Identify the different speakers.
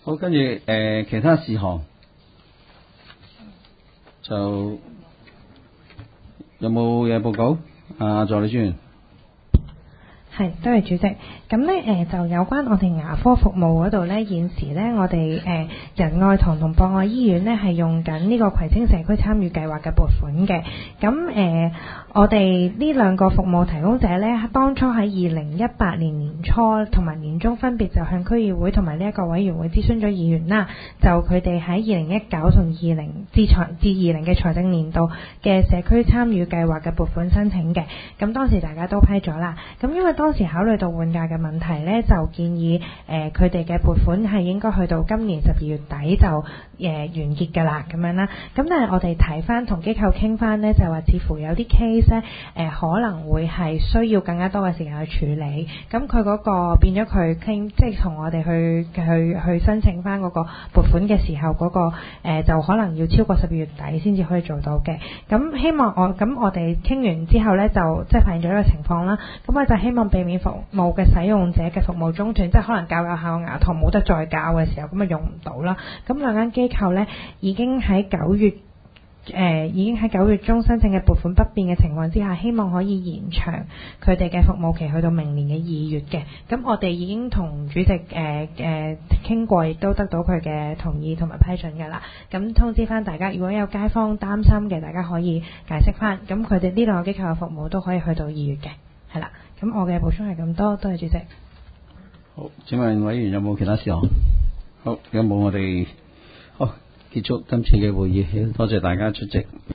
Speaker 1: 好，跟住其他事項就有冇嘢報告？助理專員。
Speaker 2: 係，多謝主席。咁咧就有關我哋牙科服務嗰度咧，現時咧我哋仁愛堂同博愛醫院咧係用緊呢個葵青社區參與計劃嘅撥款嘅。咁我哋呢兩個服務提供者咧，當初喺2018年年初同埋年中分別就向區議會同埋呢一個委員會諮詢咗議員啦。就佢哋喺2019同20至20嘅財政年度嘅社區參與計劃嘅撥款申請嘅。咁當時大家都批咗啦。咁因為當時考慮到換屆嘅問題咧，就建議佢哋嘅撥款係應該去到今年12月底就完結㗎啦，咁樣啦。咁但係我哋睇翻同機構傾翻咧，就話似乎有啲 case 咧可能會係需要更加多嘅時間去處理。咁佢嗰個變咗佢傾，即係同我哋去申請翻嗰個撥款嘅時候，嗰個就可能要超過12月底先至可以做到嘅。咁希望我哋傾完之後咧，就即係發現咗呢個情況啦。咁我就希望避免服務嘅使用者嘅服務中斷，即係可能教有效牙套冇得再教嘅時候，咁啊用唔到啦。咁兩間機構咧已經喺9月中申請嘅撥款不變嘅情況之下，希望可以延長佢哋嘅服務期去到明年嘅2月嘅。咁我哋已經同主席傾過，亦都得到佢嘅同意同埋批准㗎啦。咁通知翻大家，如果有街坊擔心嘅，大家可以解釋翻。咁佢哋呢兩個機構嘅服務都可以去到2月嘅，係啦。咁我嘅補充係咁多，多謝主席。
Speaker 1: 好，請問委員有冇其他事項？好，有冇我哋結束今次嘅會議，多謝大家出席。